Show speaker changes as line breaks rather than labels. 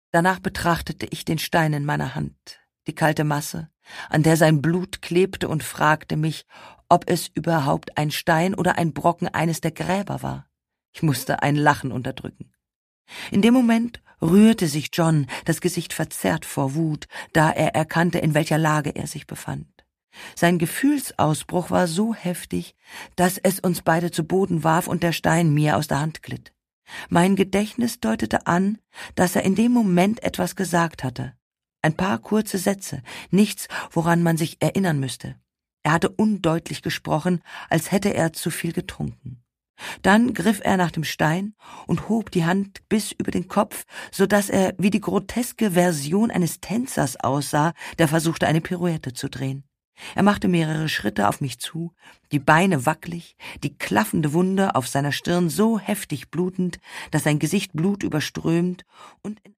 Danach betrachtete ich den Stein in meiner Hand, die kalte Masse, an der sein Blut klebte, und fragte mich, ob es überhaupt ein Stein oder ein Brocken eines der Gräber war. Ich musste ein Lachen unterdrücken. In dem Moment rührte sich John, das Gesicht verzerrt vor Wut, da er erkannte, in welcher Lage er sich befand. Sein Gefühlsausbruch war so heftig, dass es uns beide zu Boden warf und der Stein mir aus der Hand glitt. Mein Gedächtnis deutete an, dass er in dem Moment etwas gesagt hatte. Ein paar kurze Sätze, nichts, woran man sich erinnern müsste. Er hatte undeutlich gesprochen, als hätte er zu viel getrunken. Dann griff er nach dem Stein und hob die Hand bis über den Kopf, so dass er wie die groteske Version eines Tänzers aussah, der versuchte, eine Pirouette zu drehen. Er machte mehrere Schritte auf mich zu, die Beine wackelig, die klaffende Wunde auf seiner Stirn so heftig blutend, dass sein Gesicht blutüberströmt und in